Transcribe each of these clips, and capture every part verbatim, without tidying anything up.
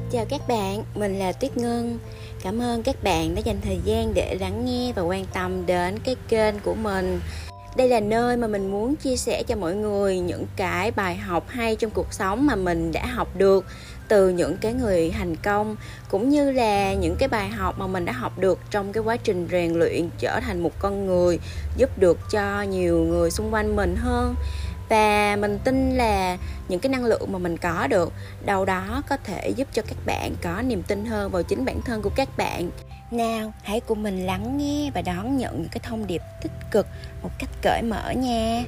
Chào các bạn, mình là Tuyết Ngân. Cảm ơn các bạn đã dành thời gian để lắng nghe và quan tâm đến cái kênh của mình. Đây là nơi mà mình muốn chia sẻ cho mọi người những cái bài học hay trong cuộc sống mà mình đã học được từ những cái người thành công, cũng như là những cái bài học mà mình đã học được trong cái quá trình rèn luyện trở thành một con người, giúp được cho nhiều người xung quanh mình hơn. Và mình tin là những cái năng lượng mà mình có được đâu đó có thể giúp cho các bạn có niềm tin hơn vào chính bản thân của các bạn. Nào, hãy cùng mình lắng nghe và đón nhận những cái thông điệp tích cực một cách cởi mở nha.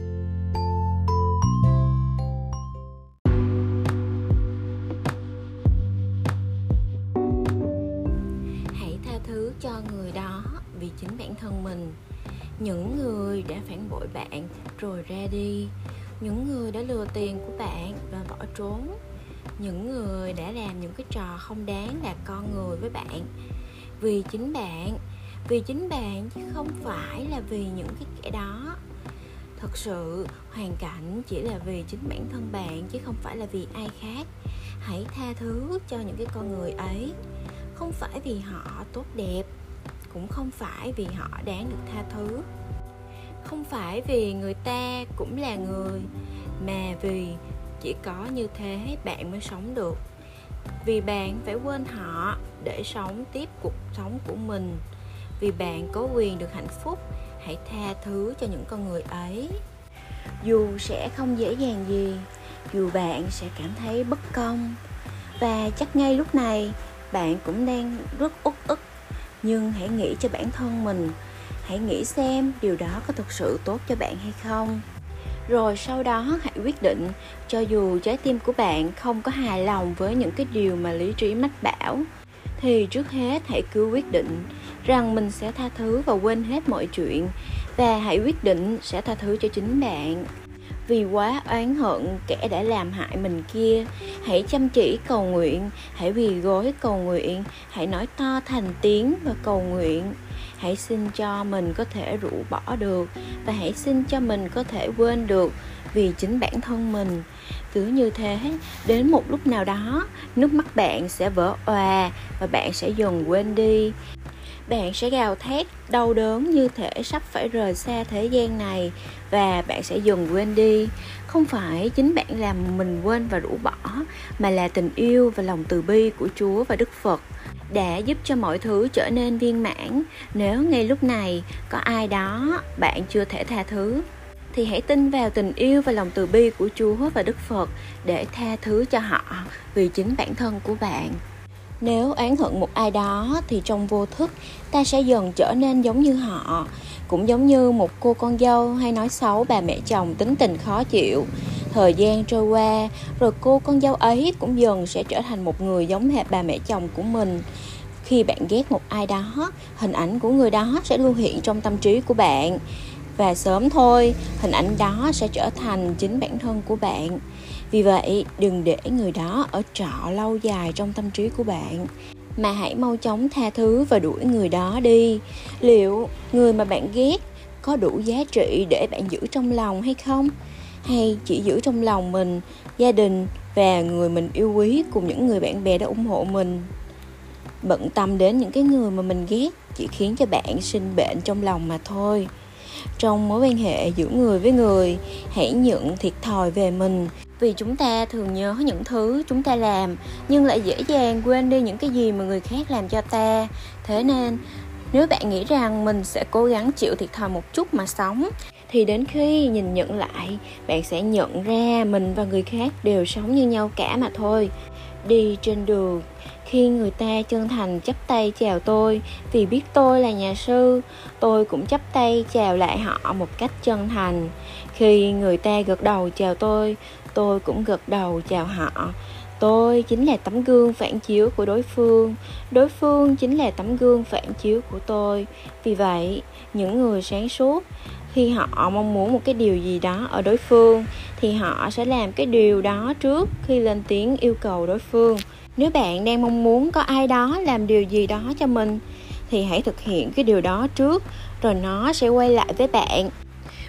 Hãy tha thứ cho người đó vì chính bản thân mình. Những người đã phản bội bạn rồi ra đi, những người đã lừa tiền của bạn và bỏ trốn, những người đã làm những cái trò không đáng là con người với bạn. Vì chính bạn, vì chính bạn chứ không phải là vì những cái kẻ đó. Thật sự, hoàn cảnh chỉ là vì chính bản thân bạn chứ không phải là vì ai khác. Hãy tha thứ cho những cái con người ấy. Không phải vì họ tốt đẹp, cũng không phải vì họ đáng được tha thứ. Không phải vì người ta cũng là người, mà vì chỉ có như thế bạn mới sống được. Vì bạn phải quên họ để sống tiếp cuộc sống của mình. Vì bạn có quyền được hạnh phúc, hãy tha thứ cho những con người ấy. Dù sẽ không dễ dàng gì, dù bạn sẽ cảm thấy bất công, và chắc ngay lúc này bạn cũng đang rất uất ức. Nhưng hãy nghĩ cho bản thân mình. Hãy nghĩ xem điều đó có thực sự tốt cho bạn hay không. Rồi sau đó hãy quyết định, cho dù trái tim của bạn không có hài lòng với những cái điều mà lý trí mách bảo, thì trước hết hãy cứ quyết định rằng mình sẽ tha thứ và quên hết mọi chuyện. Và hãy quyết định sẽ tha thứ cho chính bạn. Vì quá oán hận kẻ đã làm hại mình kia, hãy chăm chỉ cầu nguyện, hãy quỳ gối cầu nguyện, hãy nói to thành tiếng và cầu nguyện. Hãy xin cho mình có thể rũ bỏ được, và hãy xin cho mình có thể quên được vì chính bản thân mình. Cứ như thế, đến một lúc nào đó, nước mắt bạn sẽ vỡ òa và bạn sẽ dần quên đi. Bạn sẽ gào thét đau đớn như thể sắp phải rời xa thế gian này, và bạn sẽ dần quên đi. Không phải chính bạn làm mình quên và rũ bỏ, mà là tình yêu và lòng từ bi của Chúa và Đức Phật đã giúp cho mọi thứ trở nên viên mãn. Nếu ngay lúc này có ai đó bạn chưa thể tha thứ, thì hãy tin vào tình yêu và lòng từ bi của Chúa và Đức Phật để tha thứ cho họ vì chính bản thân của bạn. Nếu oán hận một ai đó thì trong vô thức ta sẽ dần trở nên giống như họ. Cũng giống như một cô con dâu hay nói xấu bà mẹ chồng tính tình khó chịu. Thời gian trôi qua, rồi cô con dâu ấy cũng dần sẽ trở thành một người giống hệt bà mẹ chồng của mình. Khi bạn ghét một ai đó, hình ảnh của người đó sẽ luôn hiện trong tâm trí của bạn. Và sớm thôi, hình ảnh đó sẽ trở thành chính bản thân của bạn. Vì vậy, đừng để người đó ở trọ lâu dài trong tâm trí của bạn, mà hãy mau chóng tha thứ và đuổi người đó đi. Liệu người mà bạn ghét có đủ giá trị để bạn giữ trong lòng hay không? Hay chỉ giữ trong lòng mình, gia đình và người mình yêu quý cùng những người bạn bè đã ủng hộ mình? Bận tâm đến những cái người mà mình ghét chỉ khiến cho bạn sinh bệnh trong lòng mà thôi. Trong mối quan hệ giữa người với người, hãy nhận thiệt thòi về mình. Vì chúng ta thường nhớ những thứ chúng ta làm, nhưng lại dễ dàng quên đi những cái gì mà người khác làm cho ta. Thế nên, nếu bạn nghĩ rằng mình sẽ cố gắng chịu thiệt thòi một chút mà sống, thì đến khi nhìn nhận lại, bạn sẽ nhận ra mình và người khác đều sống như nhau cả mà thôi. Đi trên đường, khi người ta chân thành chắp tay chào tôi vì biết tôi là nhà sư, tôi cũng chắp tay chào lại họ một cách chân thành. Khi người ta gật đầu chào tôi, tôi cũng gật đầu chào họ. Tôi chính là tấm gương phản chiếu của đối phương, đối phương chính là tấm gương phản chiếu của tôi. Vì vậy, những người sáng suốt, khi họ mong muốn một cái điều gì đó ở đối phương, thì họ sẽ làm cái điều đó trước khi lên tiếng yêu cầu đối phương. Nếu bạn đang mong muốn có ai đó làm điều gì đó cho mình, thì hãy thực hiện cái điều đó trước, rồi nó sẽ quay lại với bạn.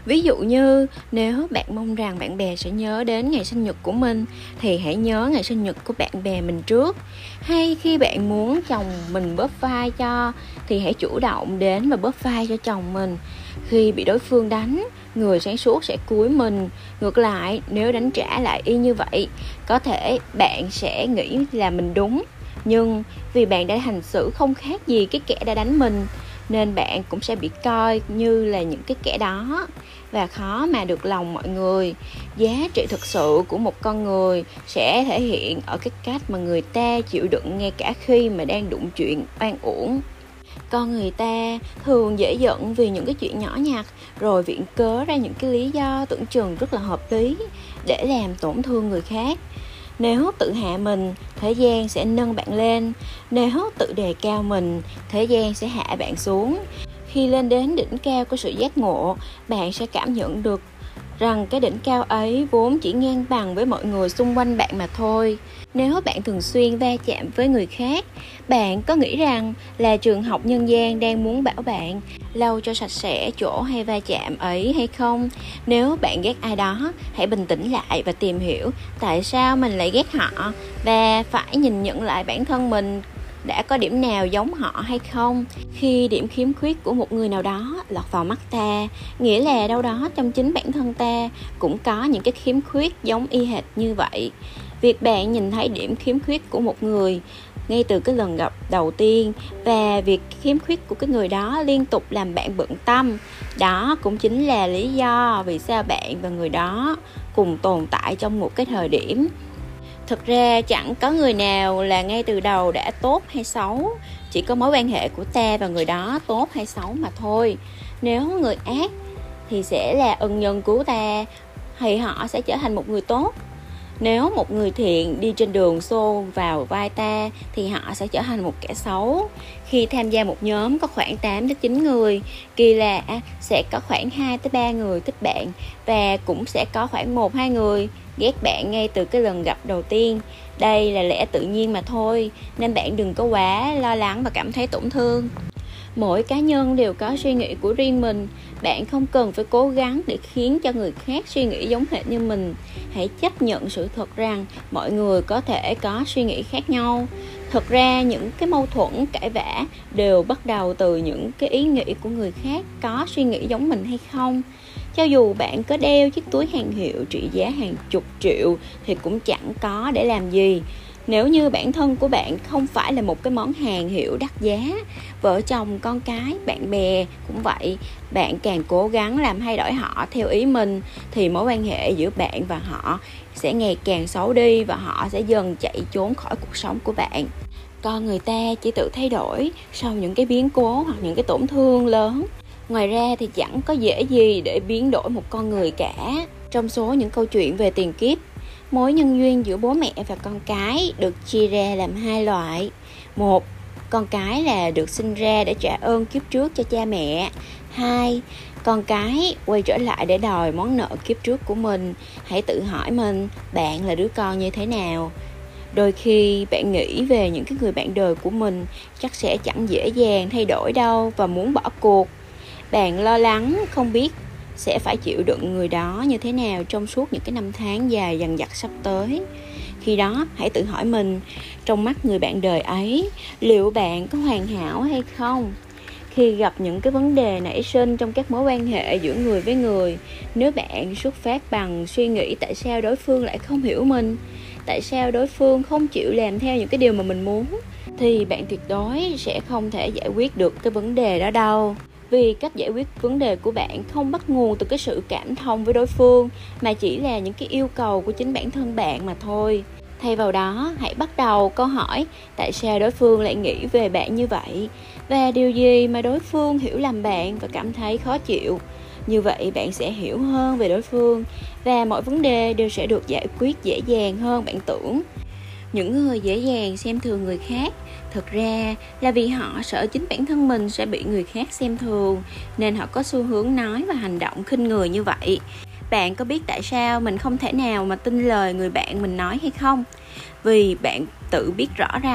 Ví dụ như nếu bạn mong rằng bạn bè sẽ nhớ đến ngày sinh nhật của mình thì hãy nhớ ngày sinh nhật của bạn bè mình trước. Hay khi bạn muốn chồng mình bóp vai cho thì hãy chủ động đến và bóp vai cho chồng mình. Khi bị đối phương đánh, người sáng suốt sẽ cúi mình. Ngược lại, nếu đánh trả lại y như vậy, có thể bạn sẽ nghĩ là mình đúng, nhưng vì bạn đã hành xử không khác gì cái kẻ đã đánh mình, nên bạn cũng sẽ bị coi như là những cái kẻ đó và khó mà được lòng mọi người. Giá trị thực sự của một con người sẽ thể hiện ở cái cách mà người ta chịu đựng ngay cả khi mà đang đụng chuyện oan uổng. Con người ta thường dễ giận vì những cái chuyện nhỏ nhặt, rồi viện cớ ra những cái lý do tưởng chừng rất là hợp lý để làm tổn thương người khác. Nếu tự hạ mình, thế gian sẽ nâng bạn lên. Nếu tự đề cao mình, thế gian sẽ hạ bạn xuống. Khi lên đến đỉnh cao của sự giác ngộ, bạn sẽ cảm nhận được rằng cái đỉnh cao ấy vốn chỉ ngang bằng với mọi người xung quanh bạn mà thôi. Nếu bạn thường xuyên va chạm với người khác, bạn có nghĩ rằng là trường học nhân gian đang muốn bảo bạn lau cho sạch sẽ chỗ hay va chạm ấy hay không? Nếu bạn ghét ai đó, hãy bình tĩnh lại và tìm hiểu tại sao mình lại ghét họ, và phải nhìn nhận lại bản thân mình đã có điểm nào giống họ hay không. Khi điểm khiếm khuyết của một người nào đó lọt vào mắt ta, nghĩa là đâu đó trong chính bản thân ta cũng có những cái khiếm khuyết giống y hệt như vậy. Việc bạn nhìn thấy điểm khiếm khuyết của một người ngay từ cái lần gặp đầu tiên, và việc khiếm khuyết của cái người đó liên tục làm bạn bận tâm, đó cũng chính là lý do vì sao bạn và người đó cùng tồn tại trong một cái thời điểm. Thực ra chẳng có người nào là ngay từ đầu đã tốt hay xấu, chỉ có mối quan hệ của ta và người đó tốt hay xấu mà thôi. Nếu người ác thì sẽ là ân nhân cứu ta, thì họ sẽ trở thành một người tốt. Nếu một người thiện đi trên đường xô vào vai ta thì họ sẽ trở thành một kẻ xấu. Khi tham gia một nhóm có khoảng tám đến chín người, kỳ lạ sẽ có khoảng hai tới ba người thích bạn, và cũng sẽ có khoảng một hai người ghét bạn ngay từ cái lần gặp đầu tiên. Đây là lẽ tự nhiên mà thôi, nên bạn đừng có quá lo lắng và cảm thấy tổn thương. Mỗi cá nhân đều có suy nghĩ của riêng mình. Bạn không cần phải cố gắng để khiến cho người khác suy nghĩ giống hệt như mình. Hãy chấp nhận sự thật rằng mọi người có thể có suy nghĩ khác nhau. Thật ra những cái mâu thuẫn cãi vã đều bắt đầu từ những cái ý nghĩ của người khác có suy nghĩ giống mình hay không. Cho dù bạn có đeo chiếc túi hàng hiệu trị giá hàng chục triệu thì cũng chẳng có để làm gì. Nếu như bản thân của bạn không phải là một cái món hàng hiệu đắt giá, vợ chồng, con cái, bạn bè cũng vậy, bạn càng cố gắng làm thay đổi họ theo ý mình thì mối quan hệ giữa bạn và họ sẽ ngày càng xấu đi, và họ sẽ dần chạy trốn khỏi cuộc sống của bạn. Con người ta chỉ tự thay đổi sau những cái biến cố hoặc những cái tổn thương lớn. Ngoài ra thì chẳng có dễ gì để biến đổi một con người cả. Trong số những câu chuyện về tiền kiếp, mối nhân duyên giữa bố mẹ và con cái được chia ra làm hai loại. Một, con cái là được sinh ra để trả ơn kiếp trước cho cha mẹ. Hai, con cái quay trở lại để đòi món nợ kiếp trước của mình. Hãy tự hỏi mình, bạn là đứa con như thế nào? Đôi khi bạn nghĩ về những cái người bạn đời của mình chắc sẽ chẳng dễ dàng thay đổi đâu và muốn bỏ cuộc. Bạn lo lắng không biết sẽ phải chịu đựng người đó như thế nào trong suốt những cái năm tháng dài dằng dặc sắp tới. Khi đó hãy tự hỏi mình, trong mắt người bạn đời ấy, liệu bạn có hoàn hảo hay không? Khi gặp những cái vấn đề nảy sinh trong các mối quan hệ giữa người với người, nếu bạn xuất phát bằng suy nghĩ tại sao đối phương lại không hiểu mình, tại sao đối phương không chịu làm theo những cái điều mà mình muốn, thì bạn tuyệt đối sẽ không thể giải quyết được cái vấn đề đó đâu. Vì cách giải quyết vấn đề của bạn không bắt nguồn từ cái sự cảm thông với đối phương, mà chỉ là những cái yêu cầu của chính bản thân bạn mà thôi. Thay vào đó, hãy bắt đầu câu hỏi tại sao đối phương lại nghĩ về bạn như vậy, và điều gì mà đối phương hiểu lầm bạn và cảm thấy khó chịu. Như vậy bạn sẽ hiểu hơn về đối phương, và mọi vấn đề đều sẽ được giải quyết dễ dàng hơn bạn tưởng. Những người dễ dàng xem thường người khác thực ra là vì họ sợ chính bản thân mình sẽ bị người khác xem thường, nên họ có xu hướng nói và hành động khinh người như vậy. Bạn có biết tại sao mình không thể nào mà tin lời người bạn mình nói hay không? Vì bạn tự biết rõ rằng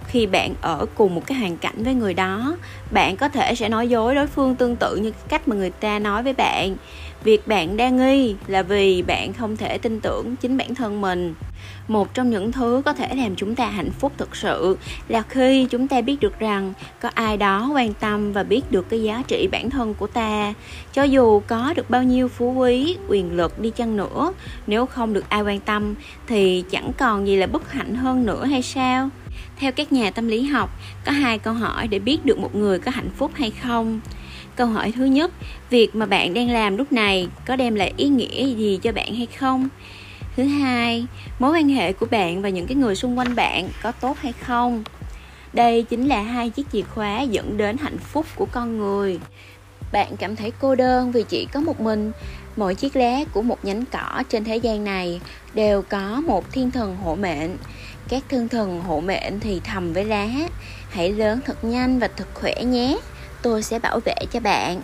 Khi bạn ở cùng một cái hoàn cảnh với người đó, bạn có thể sẽ nói dối đối phương tương tự như cách mà người ta nói với bạn. Việc bạn đa nghi là vì bạn không thể tin tưởng chính bản thân mình. Một trong những thứ có thể làm chúng ta hạnh phúc thực sự là khi chúng ta biết được rằng có ai đó quan tâm và biết được cái giá trị bản thân của ta. Cho dù có được bao nhiêu phú quý, quyền lực đi chăng nữa, nếu không được ai quan tâm thì chẳng còn gì là bất hạnh hơn nữa hay sao? Theo các nhà tâm lý học, có hai câu hỏi để biết được một người có hạnh phúc hay không. Câu hỏi thứ nhất, việc mà bạn đang làm lúc này có đem lại ý nghĩa gì cho bạn hay không? Thứ hai, mối quan hệ của bạn và những cái người xung quanh bạn có tốt hay không? Đây chính là hai chiếc chìa khóa dẫn đến hạnh phúc của con người. Bạn cảm thấy cô đơn vì chỉ có một mình. Mỗi chiếc lá của một nhánh cỏ trên thế gian này đều có một thiên thần hộ mệnh. Các thiên thần hộ mệnh thì thầm với lá: hãy lớn thật nhanh và thật khỏe nhé, tôi sẽ bảo vệ cho bạn.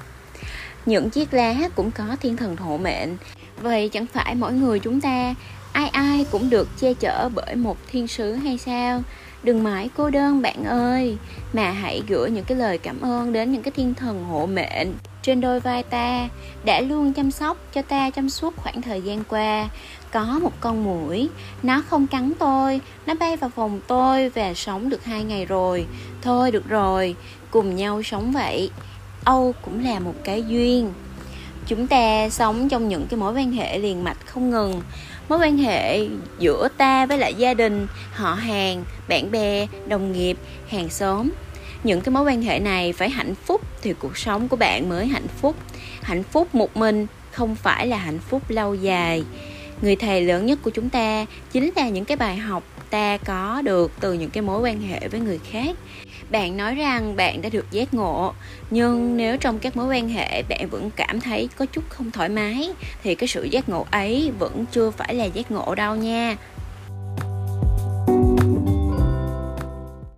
Những chiếc lá cũng có thiên thần hộ mệnh. Vậy chẳng phải mỗi người chúng ta, ai ai cũng được che chở bởi một thiên sứ hay sao? Đừng mãi cô đơn bạn ơi, mà hãy gửi những cái lời cảm ơn đến những cái thiên thần hộ mệnh trên đôi vai ta, đã luôn chăm sóc cho ta trong suốt khoảng thời gian qua. Có một con muỗi, nó không cắn tôi, nó bay vào phòng tôi và sống được hai ngày rồi. Thôi được rồi, cùng nhau sống vậy. Âu cũng là một cái duyên. Chúng ta sống trong những cái mối quan hệ liền mạch không ngừng. Mối quan hệ giữa ta với lại gia đình, họ hàng, bạn bè, đồng nghiệp, hàng xóm. Những cái mối quan hệ này phải hạnh phúc thì cuộc sống của bạn mới hạnh phúc. Hạnh phúc một mình không phải là hạnh phúc lâu dài. Người thầy lớn nhất của chúng ta chính là những cái bài học ta có được từ những cái mối quan hệ với người khác. Bạn nói rằng bạn đã được giác ngộ, nhưng nếu trong các mối quan hệ bạn vẫn cảm thấy có chút không thoải mái thì cái sự giác ngộ ấy vẫn chưa phải là giác ngộ đâu nha.